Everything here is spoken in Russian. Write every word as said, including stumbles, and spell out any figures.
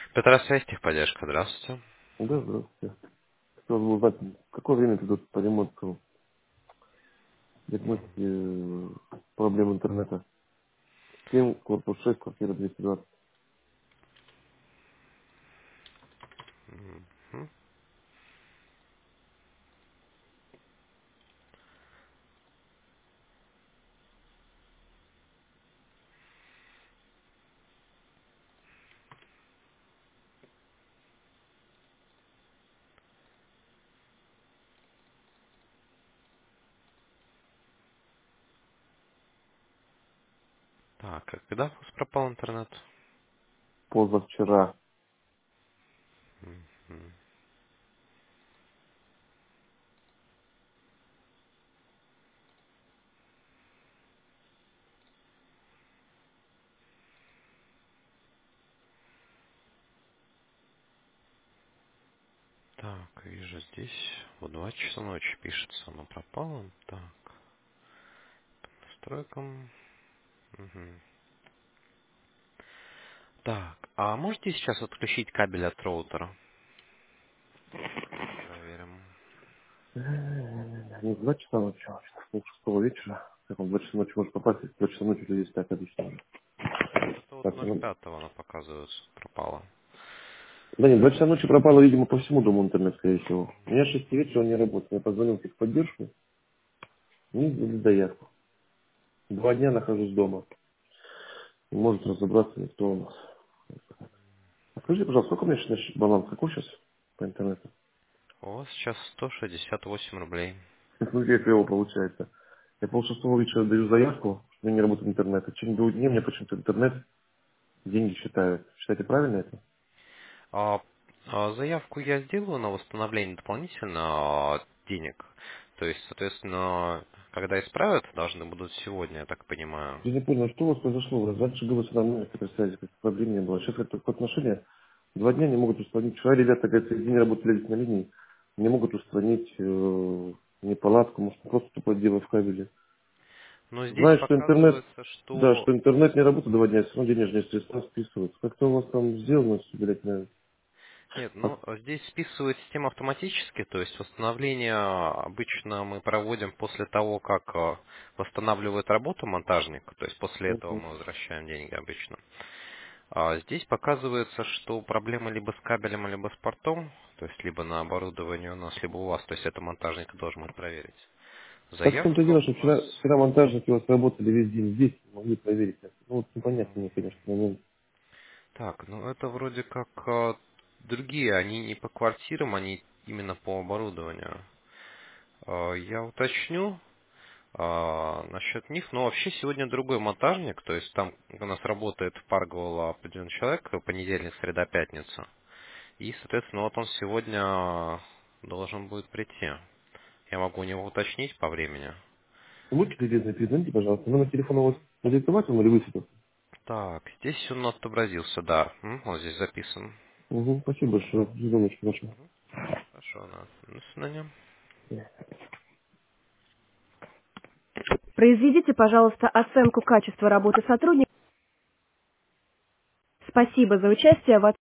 Петросвязь, техподдержка, здравствуйте. Да, здравствуйте. Хотел бы узнать, в какое время идут по ремонту диагностики э, проблем интернета? семь, корпус шесть, квартира двести двадцать. Мгм. Так, а когда у вас пропал интернет? Позавчера. Мгм. Так, вижу здесь в два часа ночи пишется, оно пропало. Так, настройкам. Мгм. Так, а можете сейчас отключить кабель от роутера? Проверим. Э, Не в два часа ночи, а в пол шестого вечера. Как он в два часа ночи может попасть, если в два часа ночи люди спят обычно уже. Ну, это вот Так, ноль ну, пятого она показывается, пропала. да нет, в два часа ночи пропало, видимо, по всему дому интернет, скорее всего. У меня с шести вечера он не работает. Я позвонил в техподдержку, мне сделали заявку. Два дня нахожусь дома. Не может разобраться никто у нас. А скажите, пожалуйста, сколько у меня сейчас баланс? Какой сейчас по интернету? У вас сейчас сто шестьдесят восемь рублей. Смотрите, как его получается. Я полшестого вечера даю заявку, что у меня не работает интернет. И в течение двух дней мне почему-то интернет деньги считают. Считаете правильно это? А, а, заявку я сделаю на восстановление дополнительно а, денег. То есть, соответственно, когда исправят, должны будут сегодня, я так понимаю. Я не понял, что у вас произошло. У вас раньше было все нормально, какой-то связи, каких проблем не было. Сейчас как-то такое отношение. Два дня не могут устранить. Вчера ребята, говорят, весь день работали на линии. Не могут устранить э, неполадку, может, просто тупо дело в кабеле. Но здесь Знаю, что интернет, показывается, да, что... что интернет не работает два дня, все равно денежные средства списываются. Как-то у вас там сделано, все, блядь, наверное. Нет, ну здесь списывает система автоматически, то есть восстановление обычно мы проводим после того, как а, восстанавливает работу монтажник, то есть после этого Мгм. мы возвращаем деньги обычно. А здесь показывается, что проблема либо с кабелем, либо с портом, то есть либо на оборудовании у нас, либо у вас, то есть это монтажник должен будет проверить. Так в том-то и Заявка дело, что у вчера, нас... вчера монтажники у вас работали весь день здесь, не могли проверить. Ну, вот непонятно мне, Мгм. конечно, момент. Так, ну это вроде как а, другие, они не по квартирам, они именно по оборудованию. А, Я уточню а, насчет них, но вообще сегодня другой монтажник, то есть там у нас работает в Паргово определенный человек, понедельник, среда, пятница. И, соответственно, вот он сегодня должен будет прийти. Я могу у него уточнить по времени. Будьте любезны, перезвоните, пожалуйста. Номер телефона у вас надиктовать вам или высветить? Так, здесь он отобразился, да. М, Он здесь записан. Угу, спасибо большое. Звоночек вашего. Хорошо, да. До свидания. Произведите, пожалуйста, оценку качества работы сотрудника. Спасибо за участие в